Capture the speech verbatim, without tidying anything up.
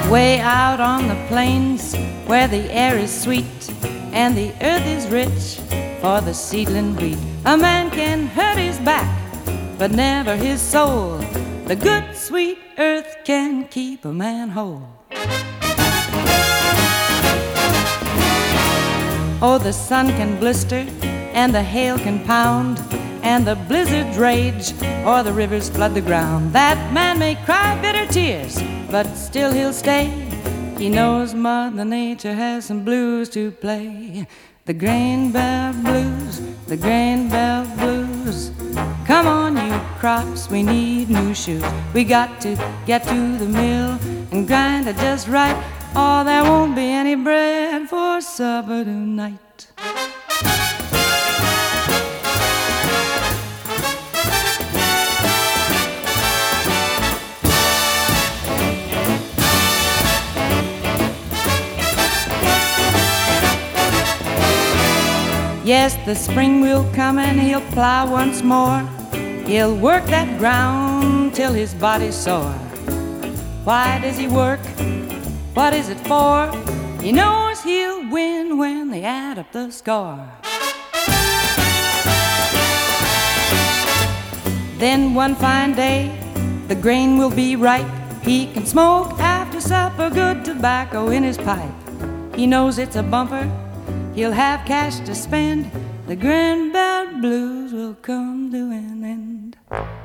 Way out on the plains where the air is sweet and the earth is rich for the seedling wheat. A man can hurt his back, but never his soul. The good sweet earth can keep a man whole. Oh, the sun can blister and the hail can pound and the blizzards rage or the rivers flood the ground. That man may cry bitter tears, but still he'll stay. He knows Mother Nature has some blues to play. The grain belt blues, the grain belt blues. Come on, you crops, we need new shoes. We got to get to the mill and grind it just right, or there won't be any bread for supper tonight. Yes, the spring will come and he'll plow once more. He'll work that ground till his body's sore. Why does he work? What is it for? He knows he'll win when they add up the score. Then one fine day, the grain will be ripe. He can smoke after supper, good tobacco in his pipe. He knows it's a bumper, he'll have cash to spend. The grain belt blues will come to an end.